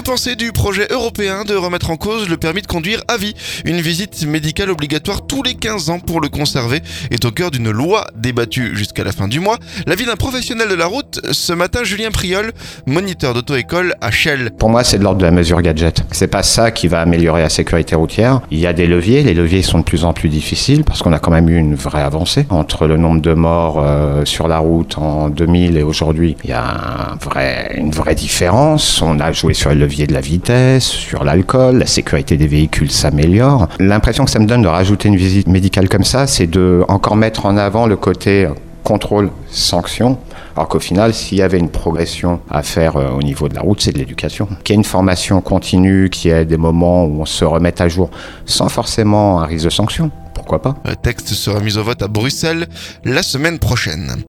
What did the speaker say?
pensez du projet européen de remettre en cause le permis de conduire à vie? Une visite médicale obligatoire tous les 15 ans pour le conserver est au cœur d'une loi débattue jusqu'à la fin du mois. L'avis d'un professionnel de la route, ce matin, Julien Priol, moniteur d'auto-école à Chelles. Pour moi, c'est de l'ordre de la mesure gadget. C'est pas ça qui va améliorer la sécurité routière. Il y a des leviers. Les leviers sont de plus en plus difficiles parce qu'on a quand même eu une vraie avancée. Entre le nombre de morts sur la route en 2000 et aujourd'hui, il y a une vraie différence. On a joué sur le levier de la vitesse, sur l'alcool, la sécurité des véhicules s'améliore. L'impression que ça me donne de rajouter une visite médicale comme ça, c'est de encore mettre en avant le côté contrôle, sanction, alors qu'au final, s'il y avait une progression à faire au niveau de la route, c'est de l'éducation. Qu'il y ait une formation continue, qu'il y ait des moments où on se remette à jour sans forcément un risque de sanction, pourquoi pas? Le texte sera mis au vote à Bruxelles la semaine prochaine.